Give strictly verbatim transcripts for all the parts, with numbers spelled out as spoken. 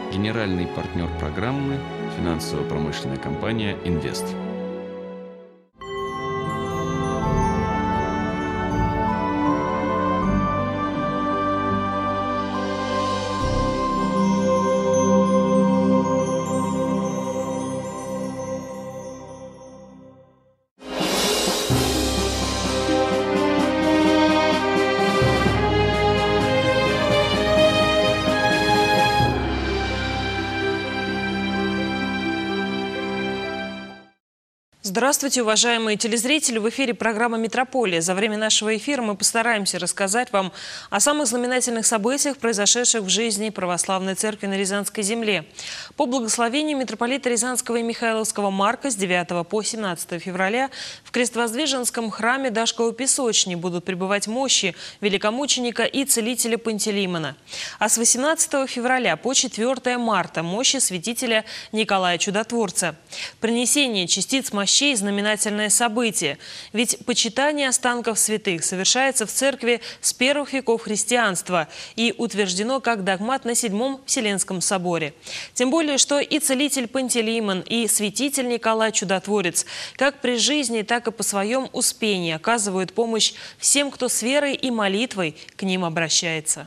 Генеральный партнер программы – финансово-промышленная компания «Инвест». Здравствуйте, уважаемые телезрители! В эфире программа «Метрополия». За время нашего эфира мы постараемся рассказать вам о самых знаменательных событиях, произошедших в жизни Православной Церкви на Рязанской земле. По благословению митрополита Рязанского и Михайловского Марка с девятого по семнадцатое февраля в Крестовоздвиженском храме Дашковой Песочни будут пребывать мощи великомученика и целителя Пантелеймона. А с восемнадцатого февраля по четвёртое марта мощи святителя Николая Чудотворца. Принесение частиц мощей – знаменательное событие. Ведь почитание останков святых совершается в церкви с первых веков христианства и утверждено как догмат на Седьмом Вселенском соборе. Тем более, что и целитель Пантелеймон, и святитель Николай Чудотворец как при жизни, так и по своем успении оказывают помощь всем, кто с верой и молитвой к ним обращается.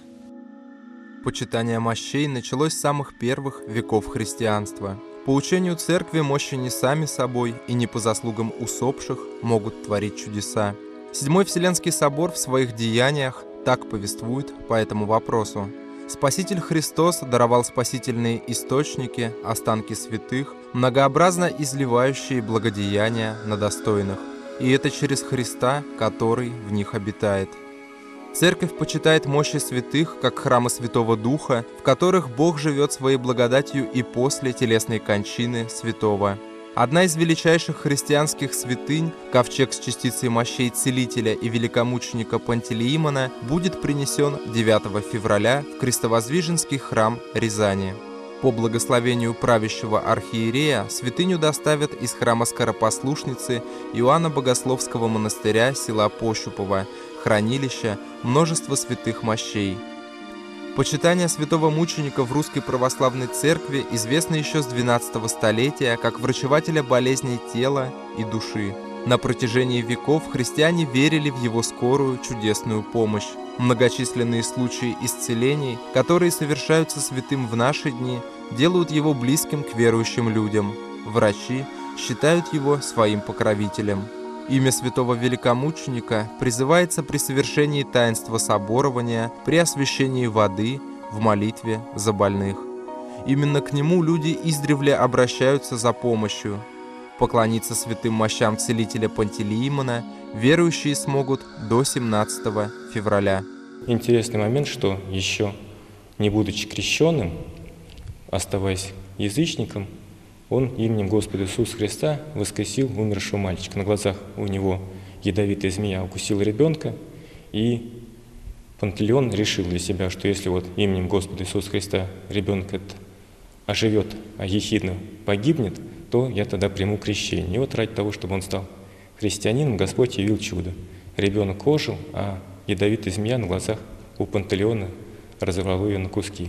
Почитание мощей началось с самых первых веков христианства. По учению церкви мощи не сами собой и не по заслугам усопших могут творить чудеса. Седьмой Вселенский собор в своих деяниях так повествует по этому вопросу. Спаситель Христос даровал спасительные источники, останки святых, многообразно изливающие благодеяния на достойных. И это через Христа, который в них обитает. Церковь почитает мощи святых, как храмы Святого Духа, в которых Бог живет своей благодатью и после телесной кончины святого. Одна из величайших христианских святынь, ковчег с частицей мощей целителя и великомученика Пантелеймона, будет принесен девятого февраля в Крестовоздвиженский храм Рязани. По благословению правящего архиерея святыню доставят из храма Скоропослушницы Иоанна Богословского монастыря села Пощупово, хранилища множества святых мощей. Почитание святого мученика в Русской Православной Церкви известно еще с двенадцатого столетия как врачевателя болезней тела и души. На протяжении веков христиане верили в его скорую чудесную помощь. Многочисленные случаи исцелений, которые совершаются святым в наши дни, делают его близким к верующим людям. Врачи считают его своим покровителем. Имя святого великомученика призывается при совершении таинства соборования, при освящении воды, в молитве за больных. Именно к нему люди издревле обращаются за помощью. Поклониться святым мощам целителя Пантелеймона верующие смогут до семнадцатого февраля. Интересный момент, что еще не будучи крещенным, оставаясь язычником, он именем Господа Иисуса Христа воскресил умершего мальчика. На глазах у него ядовитая змея укусила ребенка, и Пантелеон решил для себя, что если вот именем Господа Иисуса Христа ребенок этот оживет, а ехидно погибнет, то я тогда приму крещение. И вот ради того, чтобы он стал христианином, Господь явил чудо. Ребенок ожил, а ядовитая змея на глазах у Пантелеона разорвала ее на куски.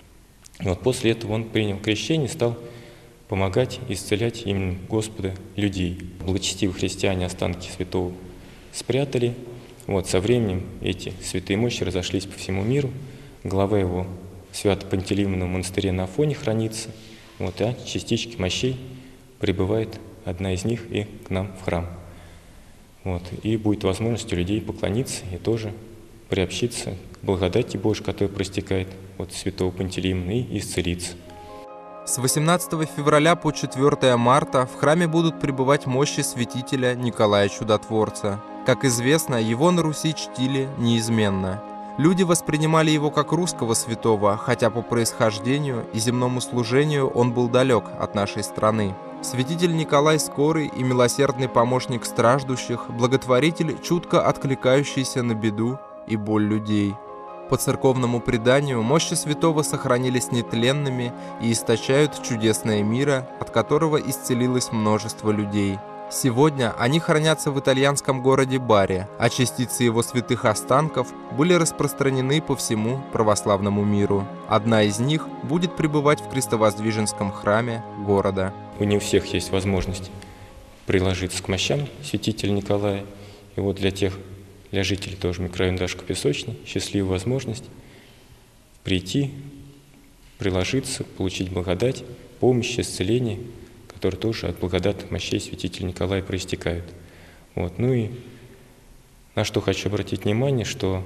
И вот после этого он принял крещение и стал помогать исцелять именем Господа людей. Благочестивые христиане останки святого спрятали. Вот, со временем эти святые мощи разошлись по всему миру. Глава его в Свято-Пантелеймоновом монастыре на Афоне хранится. Вот, а частички мощей прибывает одна из них и к нам в храм. Вот, и будет возможность у людей поклониться и тоже приобщиться к благодати Божьей, которая проистекает от святого Пантелеймона, и исцелиться. С восемнадцатого февраля по четвёртое марта в храме будут пребывать мощи святителя Николая Чудотворца. Как известно, его на Руси чтили неизменно. Люди воспринимали его как русского святого, хотя по происхождению и земному служению он был далек от нашей страны. Святитель Николай скорый и милосердный помощник страждущих, благотворитель, чутко откликающийся на беду и боль людей. По церковному преданию, мощи святого сохранились нетленными и источают чудесное мира, от которого исцелилось множество людей. Сегодня они хранятся в итальянском городе Бари, а частицы его святых останков были распространены по всему православному миру. Одна из них будет пребывать в Крестовоздвиженском храме города. Не у всех есть возможность приложиться к мощам святителя Николая. И вот для тех, для жителей тоже микрорайона Дашко-Песочный, счастливая возможность прийти, приложиться, получить благодать, помощь, исцеление, которые тоже от благодатных мощей святителя Николая проистекают. Вот. Ну и на что хочу обратить внимание, что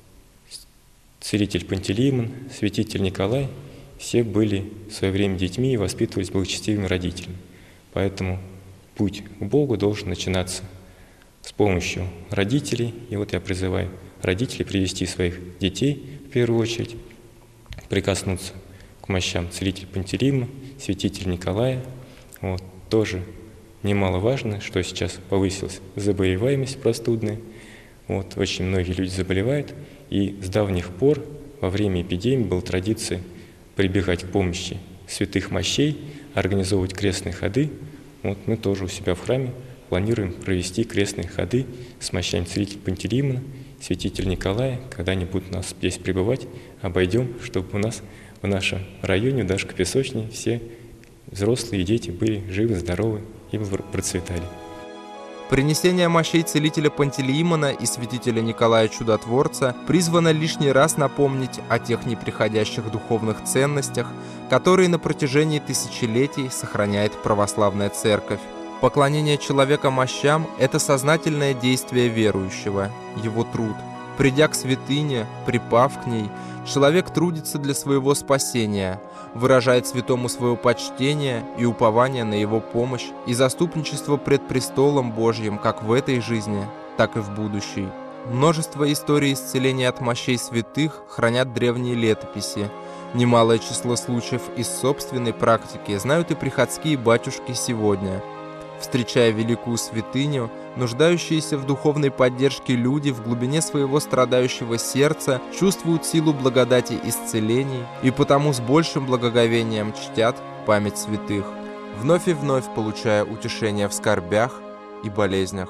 целитель Пантелеимон, святитель Николай, все были в свое время детьми и воспитывались благочестивыми родителями. Поэтому путь к Богу должен начинаться с помощью родителей. И вот я призываю родителей привести своих детей, в первую очередь, прикоснуться к мощам целителя Пантелеимона, святителя Николая. Вот. Тоже немаловажно, что сейчас повысилась заболеваемость простудная. Вот. Очень многие люди заболевают. И с давних пор во время эпидемии была традиция прибегать к помощи святых мощей, организовывать крестные ходы. Вот мы тоже у себя в храме планируем провести крестные ходы с мощами целителя Пантелеимона, святителя Николая. Когда они будут у нас здесь пребывать, обойдем, чтобы у нас в нашем районе, в Дашко-Песочной, все взрослые и дети были живы, здоровы и процветали. Принесение мощей целителя Пантелеимона и святителя Николая Чудотворца призвано лишний раз напомнить о тех неприходящих духовных ценностях, которые на протяжении тысячелетий сохраняет православная церковь. Поклонение человека мощам – это сознательное действие верующего, его труд. Придя к святыне, припав к ней, человек трудится для своего спасения, выражает святому свое почтение и упование на его помощь и заступничество пред престолом Божьим как в этой жизни, так и в будущей. Множество историй исцеления от мощей святых хранят древние летописи. Немалое число случаев из собственной практики знают и приходские батюшки сегодня. Встречая великую святыню, нуждающиеся в духовной поддержке люди в глубине своего страдающего сердца чувствуют силу благодати исцелений и потому с большим благоговением чтят память святых, вновь и вновь получая утешение в скорбях и болезнях.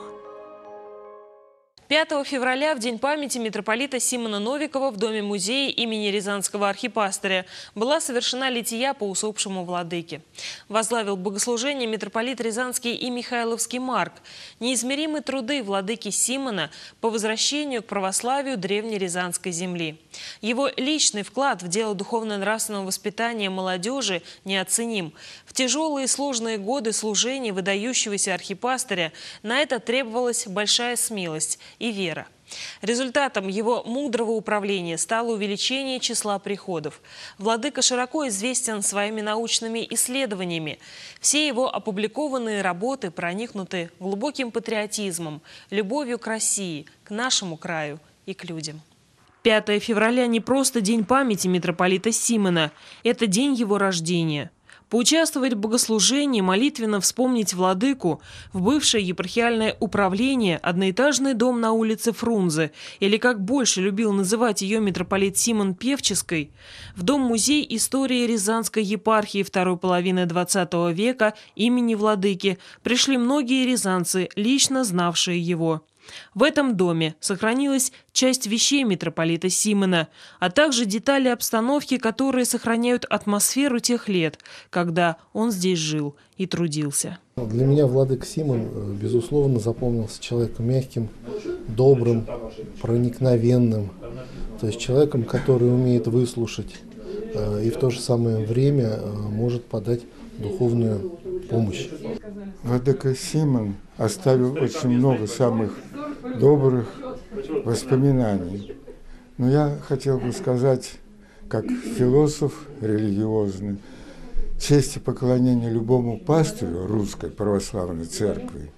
пятого февраля, в день памяти митрополита Симона Новикова, в Доме-музее имени Рязанского архипастыря была совершена лития по усопшему владыке. Возглавил богослужение митрополит Рязанский и Михайловский Марк. Неизмеримы труды владыки Симона по возвращению к православию древней Рязанской земли. Его личный вклад в дело духовно-нравственного воспитания молодежи неоценим. В тяжелые и сложные годы служения выдающегося архипастыря на это требовалась большая смелость и вера. Результатом его мудрого управления стало увеличение числа приходов. Владыка широко известен своими научными исследованиями. Все его опубликованные работы проникнуты глубоким патриотизмом, любовью к России, к нашему краю и к людям. пятое февраля не просто день памяти митрополита Симона, это день его рождения. Поучаствовать в богослужении, молитвенно вспомнить владыку, в бывшее епархиальное управление, одноэтажный дом на улице Фрунзе, или, как больше любил называть ее митрополит Симон, Певческой, в дом-музей истории Рязанской епархии второй половины двадцатого века имени владыки пришли многие рязанцы, лично знавшие его. В этом доме сохранилась часть вещей митрополита Симона, а также детали обстановки, которые сохраняют атмосферу тех лет, когда он здесь жил и трудился. Для меня владыка Симон, безусловно, запомнился человеком мягким, добрым, проникновенным, то есть человеком, который умеет выслушать и в то же самое время может подать духовную помощь. Владыка Симон оставил очень много самых добрых воспоминаний. Но я хотел бы сказать, как философ религиозный, честь и поклонение любому пастырю Русской Православной Церкви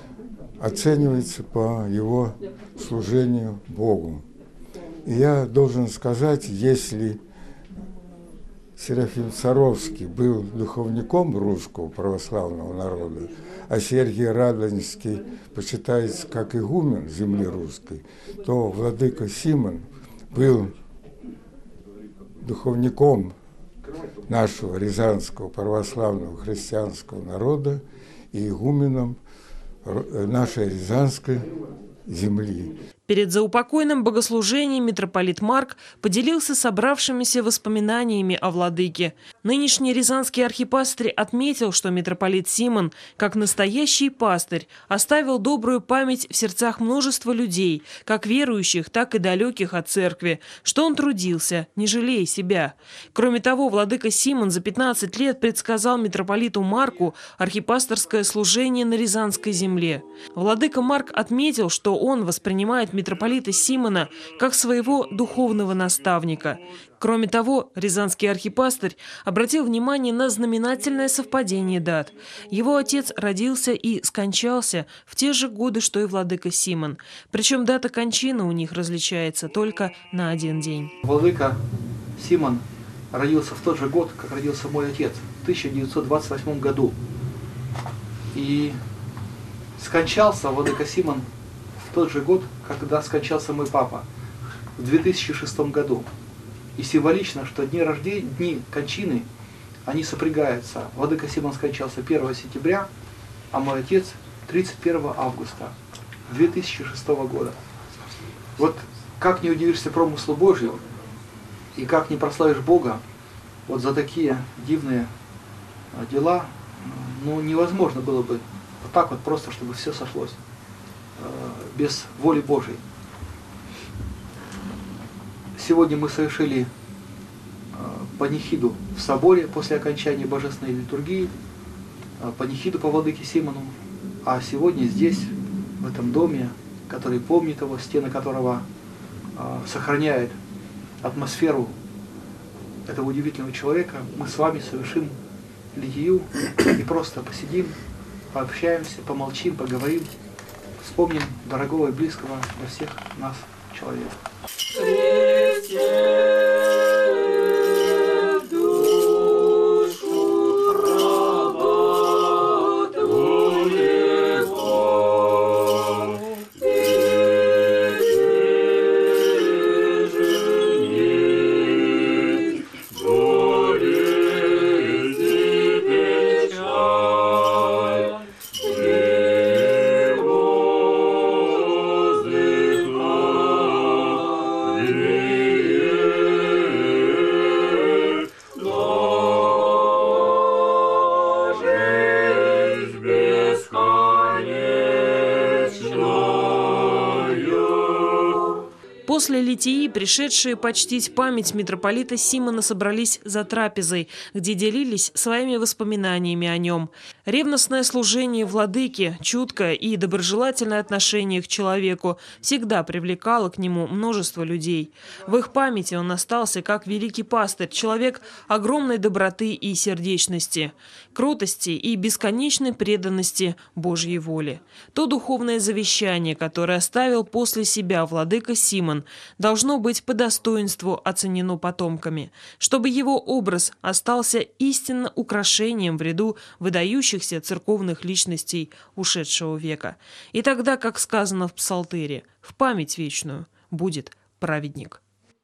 оценивается по его служению Богу. И я должен сказать, если Серафим Саровский был духовником русского православного народа, а Сергий Радонежский почитается как игумен земли русской, то владыка Симон был духовником нашего рязанского православного христианского народа и игуменом нашей Рязанской земли. Перед заупокойным богослужением митрополит Марк поделился собравшимися воспоминаниями о владыке. Нынешний рязанский архипастырь отметил, что митрополит Симон, как настоящий пастырь, оставил добрую память в сердцах множества людей, как верующих, так и далеких от церкви, что он трудился, не жалея себя. Кроме того, владыка Симон за пятнадцать лет предсказал митрополиту Марку архипасторское служение на Рязанской земле. Владыка Марк отметил, что он воспринимает митрополита Симона как своего духовного наставника. Кроме того, рязанский архипастырь обратил внимание на знаменательное совпадение дат. Его отец родился и скончался в те же годы, что и владыка Симон. Причем дата кончины у них различается только на один день. Владыка Симон родился в тот же год, как родился мой отец, в тысяча девятьсот двадцать восьмом году. И скончался владыка Симон в тот же год, когда скончался мой папа, в две тысячи шестом году. И символично, что дни рождения, дни кончины, они сопрягаются. Владыка Симон скончался первого сентября, а мой отец тридцать первого августа две тысячи шестого года. Вот как не удивишься промыслу Божьему, и как не прославишь Бога, вот за такие дивные дела, ну, невозможно было бы вот так вот просто, чтобы все сошлось без воли Божьей. Сегодня мы совершили панихиду в соборе после окончания божественной литургии, панихиду по владыке Симону, а сегодня здесь, в этом доме, который помнит его, стены которого сохраняет атмосферу этого удивительного человека, мы с вами совершим литию и просто посидим, пообщаемся, помолчим, поговорим, вспомним дорогого и близкого для всех нас человека. После литии пришедшие почтить память митрополита Симона собрались за трапезой, где делились своими воспоминаниями о нем. Ревностное служение владыки, чуткое и доброжелательное отношение к человеку всегда привлекало к нему множество людей. В их памяти он остался как великий пастырь, человек огромной доброты и сердечности, кротости и бесконечной преданности Божьей воле. То духовное завещание, которое оставил после себя владыка Симон, должно быть по достоинству оценено потомками, чтобы его образ остался истинно украшением в ряду выдающихся церковных личностей ушедшего века. И тогда, как сказано в Псалтыре, в память вечную будет праведник.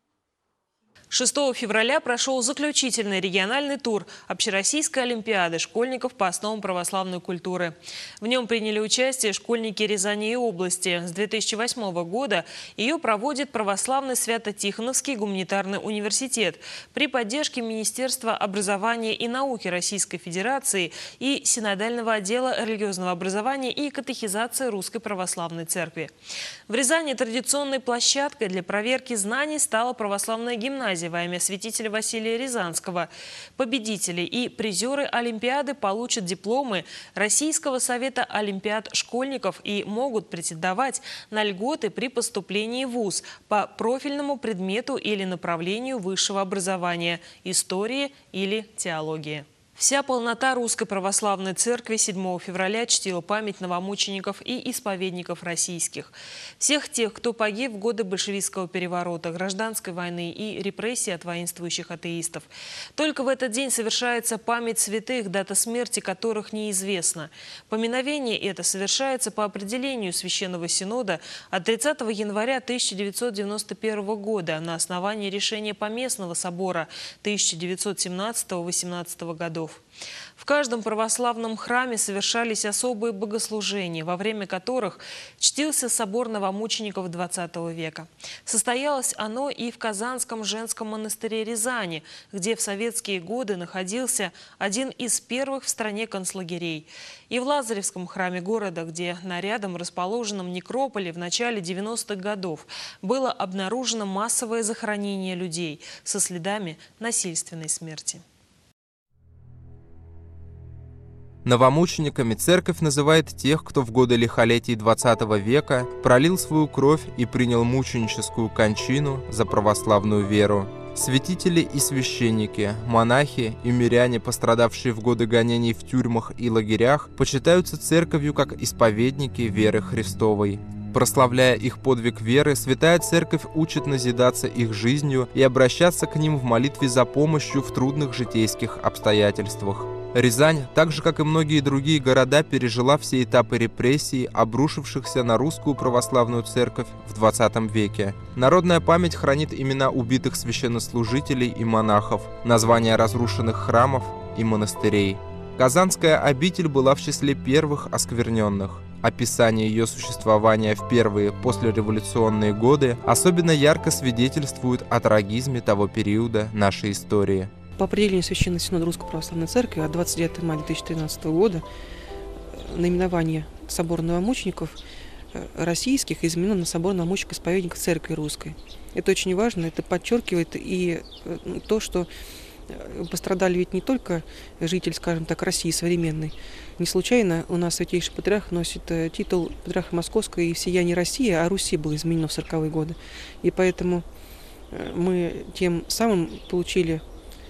шестого февраля прошел заключительный региональный тур Общероссийской олимпиады школьников по основам православной культуры. В нем приняли участие школьники Рязани и области. С две тысячи восьмого года ее проводит Православный Свято-Тихоновский гуманитарный университет при поддержке Министерства образования и науки Российской Федерации и Синодального отдела религиозного образования и катехизации Русской Православной Церкви. В Рязани традиционной площадкой для проверки знаний стала православная гимназия во имя святителя Василия Рязанского. Победители и призеры Олимпиады получат дипломы Российского совета олимпиад школьников и могут претендовать на льготы при поступлении в вуз по профильному предмету или направлению высшего образования – истории или теологии. Вся полнота Русской Православной Церкви седьмого февраля чтила память новомучеников и исповедников российских. Всех тех, кто погиб в годы большевистского переворота, гражданской войны и репрессий от воинствующих атеистов. Только в этот день совершается память святых, дата смерти которых неизвестна. Поминовение это совершается по определению Священного Синода от тридцатого января тысяча девятьсот девяносто первого года на основании решения Поместного собора тысяча девятьсот семнадцатого — восемнадцатого годов. годов. В каждом православном храме совершались особые богослужения, во время которых чтился собор новомучеников двадцатого века. Состоялось оно и в Казанском женском монастыре Рязани, где в советские годы находился один из первых в стране концлагерей, и в Лазаревском храме города, где на рядом расположенном некрополе в начале девяностых годов было обнаружено массовое захоронение людей со следами насильственной смерти. Новомучениками церковь называет тех, кто в годы лихолетий двадцатого века пролил свою кровь и принял мученическую кончину за православную веру. Святители и священники, монахи и миряне, пострадавшие в годы гонений в тюрьмах и лагерях, почитаются церковью как исповедники веры Христовой. Прославляя их подвиг веры, Святая Церковь учит назидаться их жизнью и обращаться к ним в молитве за помощью в трудных житейских обстоятельствах. Рязань, так же как и многие другие города, пережила все этапы репрессий, обрушившихся на русскую православную церковь в двадцатом веке. Народная память хранит имена убитых священнослужителей и монахов, названия разрушенных храмов и монастырей. Казанская обитель была в числе первых оскверненных. Описание ее существования в первые послереволюционные годы особенно ярко свидетельствует о трагизме того периода нашей истории. По определению Священного Синода Русской Православной Церкви от двадцать девятого мая две тысячи тринадцатого года наименование собора новомучеников российских изменено на собор новомучеников-исповедников Церкви Русской. Это очень важно, это подчеркивает и то, что пострадали ведь не только жители, скажем так, России современной. Не случайно у нас Святейший Патриарх носит титул Патриарха Московской и всея не России, а Руси было изменено в сороковые годы. И поэтому мы тем самым получили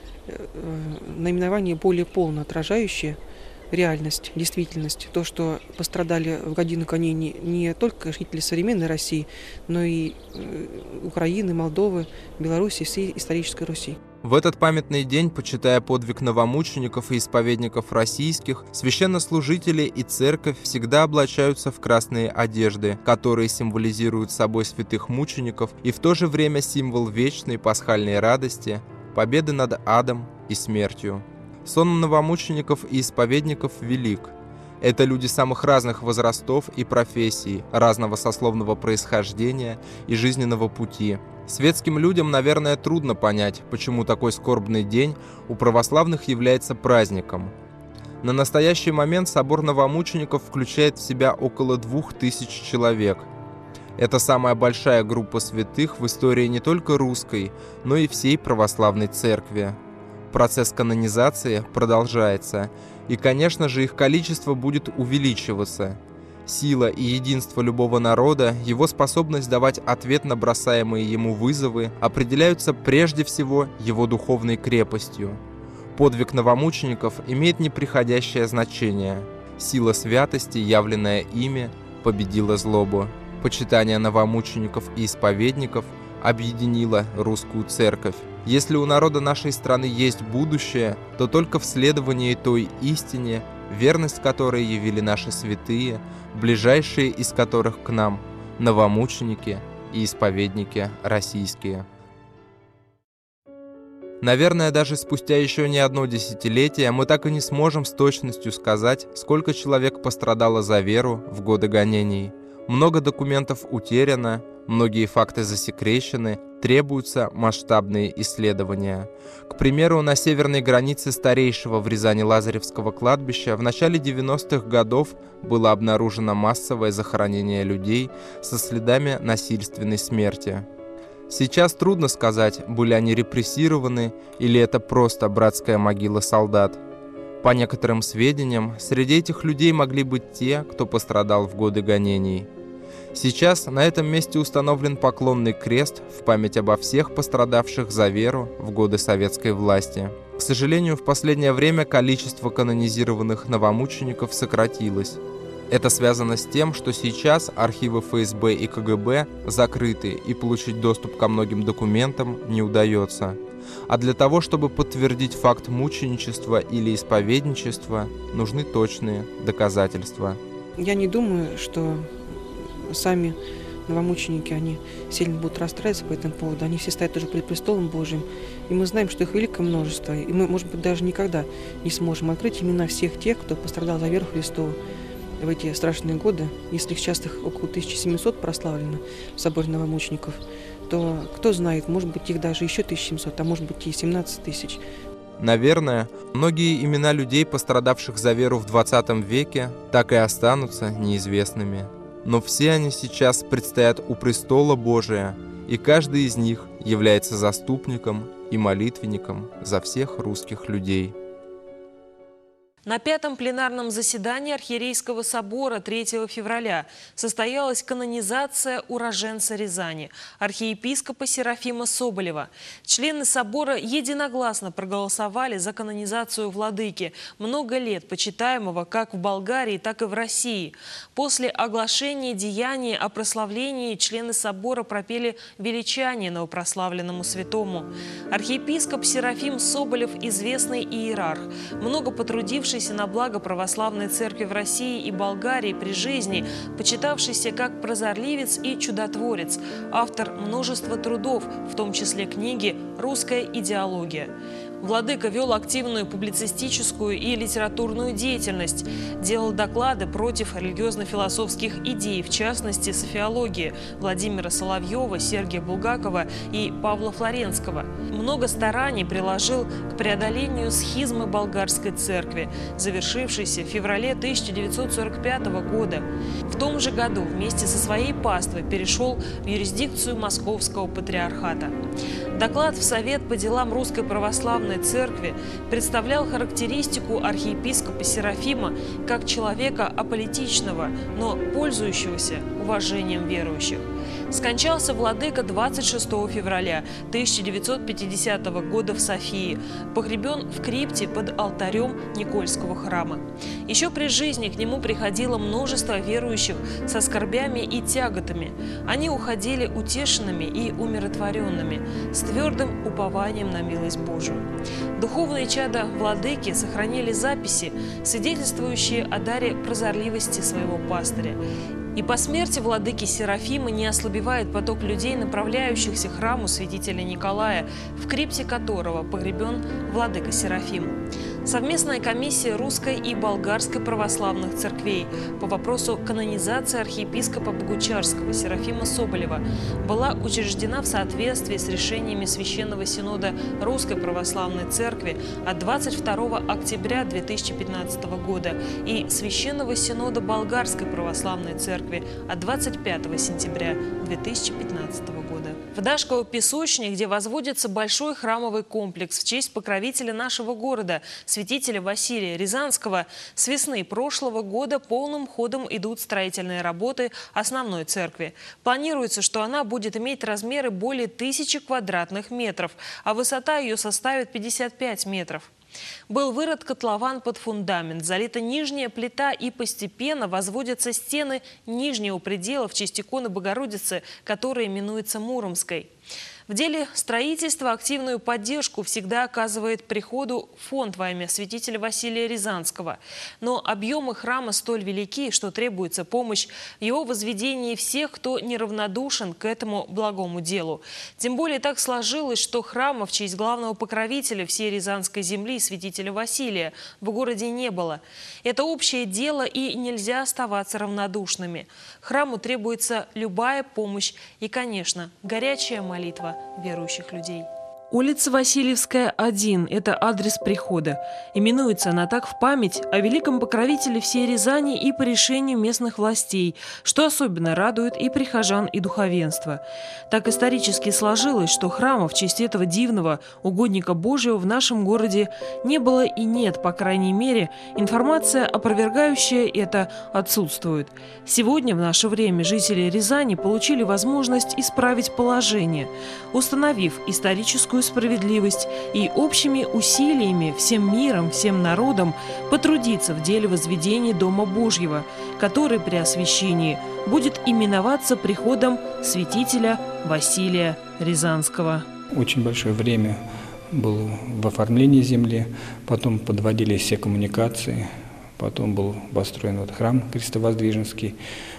наименование более полно отражающее реальность, действительность. То, что пострадали в годину гонений не только жители современной России, но и Украины, Молдовы, Беларуси, всей исторической Руси. В этот памятный день, почитая подвиг новомучеников и исповедников российских, священнослужители и церковь всегда облачаются в красные одежды, которые символизируют собой святых мучеников и в то же время символ вечной пасхальной радости, победы над адом и смертью. Сон новомучеников и исповедников велик. Это люди самых разных возрастов и профессий, разного сословного происхождения и жизненного пути. Светским людям, наверное, трудно понять, почему такой скорбный день у православных является праздником. На настоящий момент собор новомучеников включает в себя около двух тысяч человек. Это самая большая группа святых в истории не только русской, но и всей православной церкви. Процесс канонизации продолжается, и, конечно же, их количество будет увеличиваться. Сила и единство любого народа, его способность давать ответ на бросаемые ему вызовы определяются прежде всего его духовной крепостью. Подвиг новомучеников имеет неприходящее значение. Сила святости, явленная ими, победила злобу. Почитание новомучеников и исповедников объединило русскую церковь. Если у народа нашей страны есть будущее, то только в следовании той истине, верность которой явили наши святые, ближайшие из которых к нам новомученики и исповедники российские. Наверное, даже спустя еще не одно десятилетие мы так и не сможем с точностью сказать, сколько человек пострадало за веру в годы гонений. Много документов утеряно, многие факты засекречены, требуются масштабные исследования. К примеру, на северной границе старейшего в Рязани Лазаревского кладбища в начале девяностых годов было обнаружено массовое захоронение людей со следами насильственной смерти. Сейчас трудно сказать, были они репрессированы или это просто братская могила солдат. По некоторым сведениям, среди этих людей могли быть те, кто пострадал в годы гонений. Сейчас на этом месте установлен поклонный крест в память обо всех пострадавших за веру в годы советской власти. К сожалению, в последнее время количество канонизированных новомучеников сократилось. Это связано с тем, что сейчас архивы эф эс бэ и ка гэ бэ закрыты, и получить доступ ко многим документам не удается. А для того, чтобы подтвердить факт мученичества или исповедничества, нужны точные доказательства. Я не думаю, что сами новомученики, они сильно будут расстраиваться по этому поводу. Они все стоят тоже пред престолом Божьим. И мы знаем, что их великое множество. И мы, может быть, даже никогда не сможем открыть имена всех тех, кто пострадал за веру Христову в эти страшные годы. Если их часто около тысячи семисот прославлено в соборе новомучеников, то кто знает, может быть, их даже еще тысяча семьсот, а может быть и семнадцать тысяч. Наверное, многие имена людей, пострадавших за веру в двадцатом веке, так и останутся неизвестными. Но все они сейчас предстоят у престола Божия, и каждый из них является заступником и молитвенником за всех русских людей. На пятом пленарном заседании Архиерейского собора третьего февраля состоялась канонизация уроженца Рязани, архиепископа Серафима Соболева. Члены собора единогласно проголосовали за канонизацию владыки, много лет почитаемого как в Болгарии, так и в России. После оглашения деяния о прославлении члены собора пропели величание новопрославленному святому. Архиепископ Серафим Соболев – известный иерарх, много потрудившийся на благо православной церкви в России и Болгарии при жизни, почитавшийся как прозорливец и чудотворец, автор множества трудов, в том числе книги «Русская идеология». Владыка вел активную публицистическую и литературную деятельность, делал доклады против религиозно-философских идей, в частности, софиологии Владимира Соловьева, Сергия Булгакова и Павла Флоренского. Много стараний приложил к преодолению схизмы болгарской церкви, завершившейся в феврале тысяча девятьсот сорок пятого года. В том же году вместе со своей паствой перешел в юрисдикцию Московского патриархата. Доклад в Совет по делам Русской Православной Церкви представлял характеристику архиепископа Серафима как человека аполитичного, но пользующегося уважением верующих. Скончался владыка двадцать шестого февраля тысяча девятьсот пятидесятого года в Софии, погребен в крипте под алтарем Никольского храма. Еще при жизни к нему приходило множество верующих со скорбями и тяготами. Они уходили утешенными и умиротворенными, с твердым упованием на милость Божию. Духовные чада владыки сохранили записи, свидетельствующие о даре прозорливости своего пастыря. И по смерти владыки Серафима не ослабевает поток людей, направляющихся к храму святителя Николая, в крипте которого погребен владыка Серафим. Совместная комиссия русской и болгарской православных церквей по вопросу канонизации архиепископа Богучарского Серафима Соболева была учреждена в соответствии с решениями Священного Синода Русской Православной Церкви от двадцать второго октября две тысячи пятнадцатого года и Священного Синода Болгарской Православной Церкви от двадцать пятого сентября две тысячи пятнадцатого года. В Дашково-Песочне, где возводится большой храмовый комплекс в честь покровителя нашего города, святителя Василия Рязанского, с весны прошлого года полным ходом идут строительные работы основной церкви. Планируется, что она будет иметь размеры более тысячи квадратных метров, а высота ее составит пятьдесят пять метров. Был вырыт котлован под фундамент, залита нижняя плита и постепенно возводятся стены нижнего предела в честь иконы Богородицы, которая именуется Муромской. В деле строительства активную поддержку всегда оказывает приходу фонд во имя святителя Василия Рязанского. Но объемы храма столь велики, что требуется помощь в его возведении всех, кто неравнодушен к этому благому делу. Тем более так сложилось, что храма в честь главного покровителя всей Рязанской земли, святителя Василия, в городе не было. Это общее дело, и нельзя оставаться равнодушными. Храму требуется любая помощь и, конечно, горячая молитва верующих людей. Улица Васильевская, один – это адрес прихода. Именуется она так в память о великом покровителе всей Рязани и по решению местных властей, что особенно радует и прихожан, и духовенство. Так исторически сложилось, что храма в честь этого дивного угодника Божьего в нашем городе не было и нет, по крайней мере, информация, опровергающая это, отсутствует. Сегодня, в наше время, жители Рязани получили возможность исправить положение, установив историческую справедливость и общими усилиями всем миром, всем народом потрудиться в деле возведения Дома Божьего, который при освящении будет именоваться приходом святителя Василия Рязанского. Очень большое время было в оформлении земли, потом подводились все коммуникации, потом был построен вот храм Крестовоздвиженский.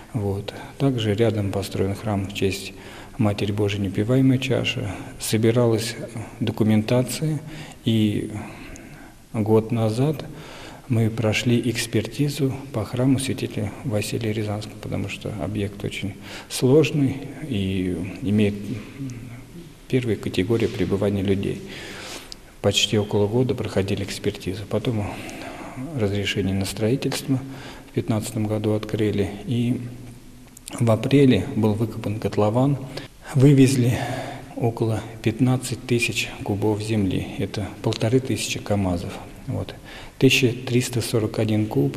Вот. Также рядом построен храм в честь Матери Божией Непиваемой Чаши. Собиралась документация, и год назад мы прошли экспертизу по храму святителя Василия Рязанского, потому что объект очень сложный и имеет первую категорию пребывания людей. Почти около года проходили экспертизу. Потом разрешение на строительство в две тысячи пятнадцатом году открыли. И в апреле был выкопан котлован. Вывезли около пятнадцати тысяч кубов земли. Это полторы тысячи КАМАЗов. Вот. тысяча триста сорок один куб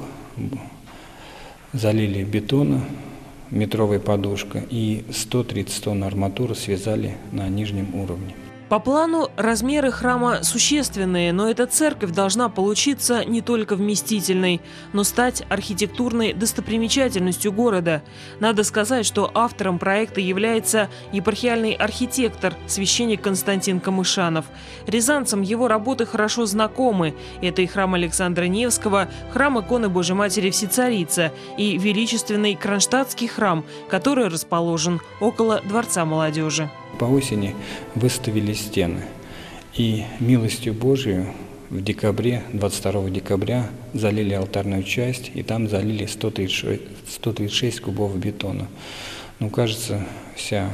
залили бетона, метровая подушка, и сто тридцать тонн арматуры связали на нижнем уровне. По плану размеры храма существенные, но эта церковь должна получиться не только вместительной, но стать архитектурной достопримечательностью города. Надо сказать, что автором проекта является епархиальный архитектор, священник Константин Камышанов. Рязанцам его работы хорошо знакомы. Это и храм Александра Невского, храм иконы Божьей Матери Всецарица и величественный Кронштадтский храм, который расположен около Дворца молодежи. По осени выставили стены, и милостью Божией в декабре, двадцать второго декабря, залили алтарную часть, и там залили сто тридцать шесть кубов бетона. Ну, кажется, вся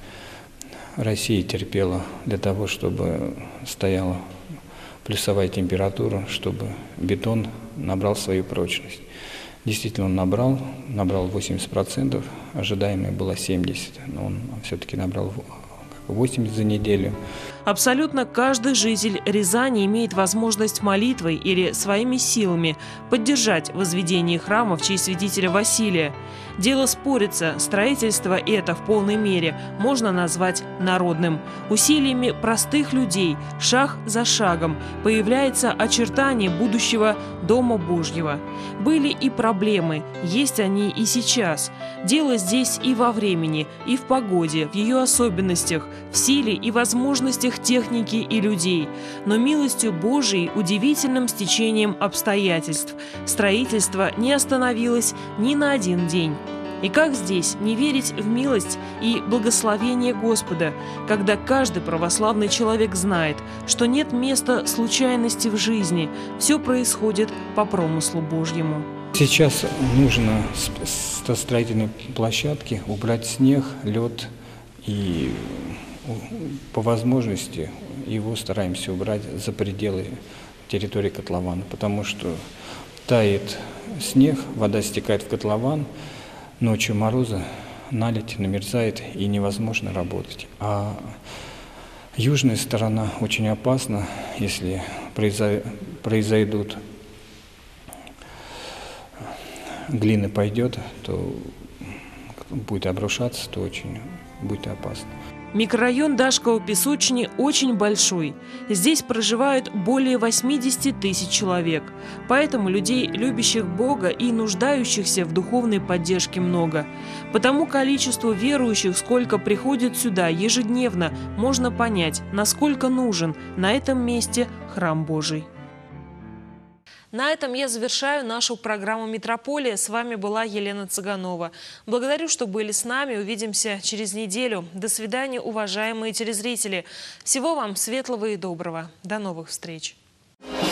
Россия терпела для того, чтобы стояла плюсовая температура, чтобы бетон набрал свою прочность. Действительно, он набрал, набрал восемьдесят процентов, ожидаемое было семьдесят процентов, но он все-таки набрал восемьдесят за неделю. Абсолютно каждый житель Рязани имеет возможность молитвой или своими силами поддержать возведение храма в честь святителя Василия. Дело спорится, строительство это в полной мере можно назвать народным. Усилиями простых людей, шаг за шагом, появляется очертание будущего Дома Божьего. Были и проблемы, есть они и сейчас. Дело здесь и во времени, и в погоде, в ее особенностях, в силе и возможностях техники и людей. Но милостью Божией, удивительным стечением обстоятельств, строительство не остановилось ни на один день. И как здесь не верить в милость и благословение Господа, когда каждый православный человек знает, что нет места случайности в жизни, все происходит по промыслу Божьему. Сейчас нужно со строительной площадки убрать снег, лед, и по возможности его стараемся убрать за пределы территории котлована, потому что тает снег, вода стекает в котлован, ночью мороза, наледь, намерзает, и невозможно работать. А южная сторона очень опасна, если произойдут, глина пойдет, то будет обрушаться, то очень будет опасно. Микрорайон Дашково-Песочни очень большой. Здесь проживают более восьмидесяти тысяч человек. Поэтому людей, любящих Бога и нуждающихся в духовной поддержке, много. По тому количеству верующих, сколько приходит сюда ежедневно, можно понять, насколько нужен на этом месте храм Божий. На этом я завершаю нашу программу «Метрополия». С вами была Елена Цыганова. Благодарю, что были с нами. Увидимся через неделю. До свидания, уважаемые телезрители. Всего вам светлого и доброго. До новых встреч.